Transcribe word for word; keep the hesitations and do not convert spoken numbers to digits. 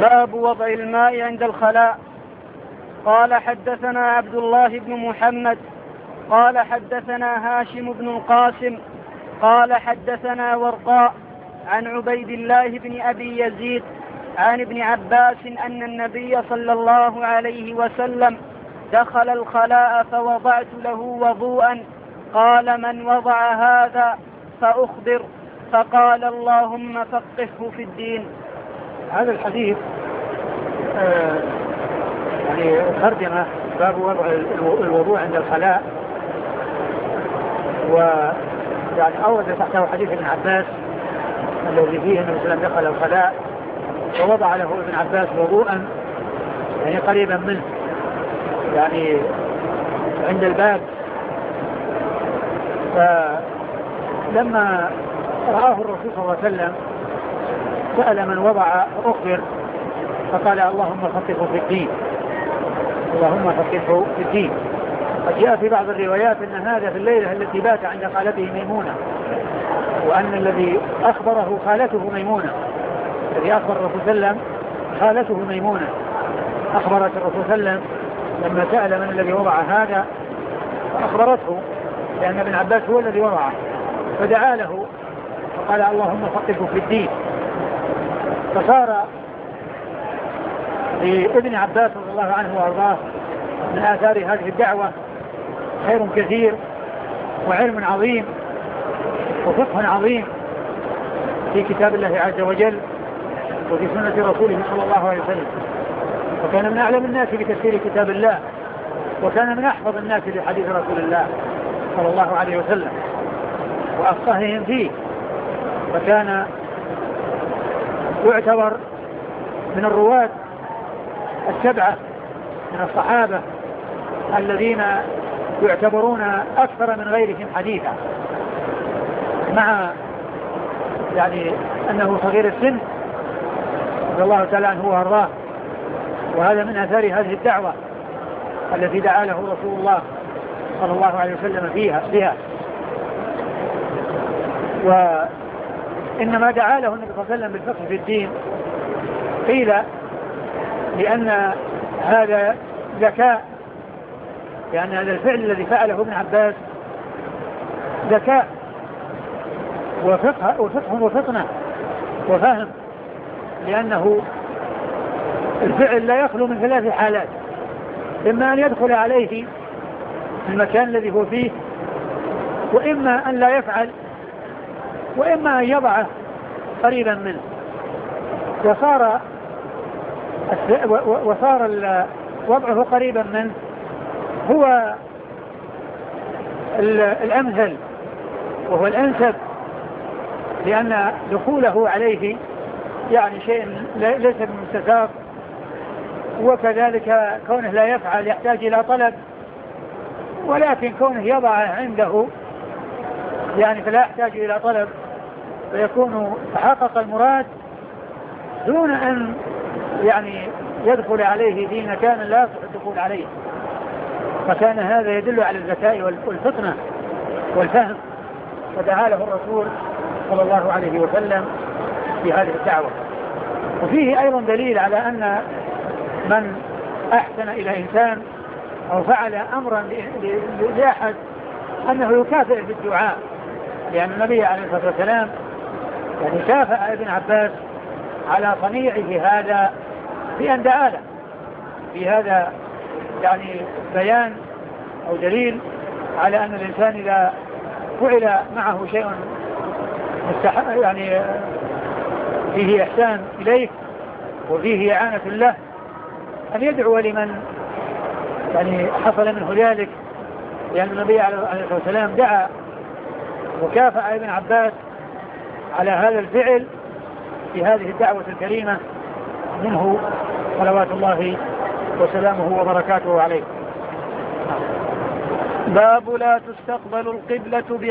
باب وضع الماء عند الخلاء. قال حدثنا عبد الله بن محمد قال حدثنا هاشم بن القاسم قال حدثنا ورقاء عن عبيد الله بن أبي يزيد عن ابن عباس أن النبي صلى الله عليه وسلم دخل الخلاء فوضعت له وضوءا، قال: من وضع هذا؟ فأخبر، فقال: اللهم فقهه في الدين. هذا الحديث آه يعني ترجمة باب وضع الوضوء عند الخلاء، ويعني أورد تحته حديث ابن عباس الذي فيه أن الرسول دخل الخلاء ووضع له ابن عباس وضوءا يعني قريبا منه، يعني عند الباب. فلما رآه الرسول صلى الله عليه وسلم سأل من وضع أخبر، فقال: اللهم فقهه في الدين، اللهم فقهه في الدين. قد جاء في بعض الروايات أن هذا في الليلة التي بات عند خالته ميمونة، وأن الذي أخبره خالته ميمونة، الذي أخبر الرسول صلى الله عليه وسلم خالته ميمونة، أخبرت الرسول صلى الله عليه وسلم لما سأل من الذي وضع هذا فأخبرته، لأن ابن عباس هو الذي وضعه، فدعا له فقال: اللهم فقهه في الدين. فصار لابن عباس رضي الله عنه وارضاه من آثار هذه الدعوة خير كثير وعلم عظيم وفقه عظيم في كتاب الله عز وجل وفي سنة رسوله صلى الله عليه وسلم، وكان من أعلم الناس بتفسير كتاب الله، وكان من أحفظ الناس لحديث رسول الله صلى الله عليه وسلم وأفقههم فيه، فكان يعتبر من الرواة السبعة من الصحابة الذين يعتبرون أكثر من غيرهم حديثا، مع يعني أنه صغير السن رضي الله تعالى عنه وارضاه. وهذا من آثار هذه الدعوة التي دعا له رسول الله صلى الله عليه وسلم فيها بها. وإنما دعا له النبي صلى الله عليه وسلم بالفقه في الدين قيل لأن هذا ذكاء، يعني هذا الفعل الذي فعله ابن عباس ذكاء وفقه وفقه وفطنة وفهم، لأنه الفعل لا يخلو من ثلاث حالات: إما أن يدخل عليه المكان الذي هو فيه، وإما أن لا يفعل، وإما أن يضعه قريبا منه. وصار وصار وضعه قريبا منه هو الأمثل وهو الأنسب، لأن دخوله عليه يعني شيء ليس بمستساغ، وكذلك كونه لا يفعل يحتاج إلى طلب، ولكن كونه يضعه عنده يعني فلا يحتاج إلى طلب، فيكون تحقق المراد دون أن يعني يدخل عليه في مكان لا يصح الدخول عليه. فكان هذا يدل على الذكاء والفطنة والفهم، فدعا له الرسول صلى الله عليه وسلم في هذه الدعوة. وفيه أيضا دليل على أن من أحسن إلى إنسان أو فعل أمرا لأحد أنه يكافئ بالدعاء، لأن النبي عليه الصلاة والسلام يعني كافأ ابن عباس على صنيعه هذا بأن دعا له. في هذا يعني بيان أو دليل على أن الإنسان إذا فعل معه شيء يعني فيه إحسان إليه وفيه إعانة له أن يدعو لمن يعني حصل منه ذلك، لأن النبي عليه الصلاة والسلام دعا وكافأ ابن عباس على هذا الفعل في هذه الدعوة الكريمة منه صلوات الله وسلامه وبركاته عليه. باب لا تستقبل القبلة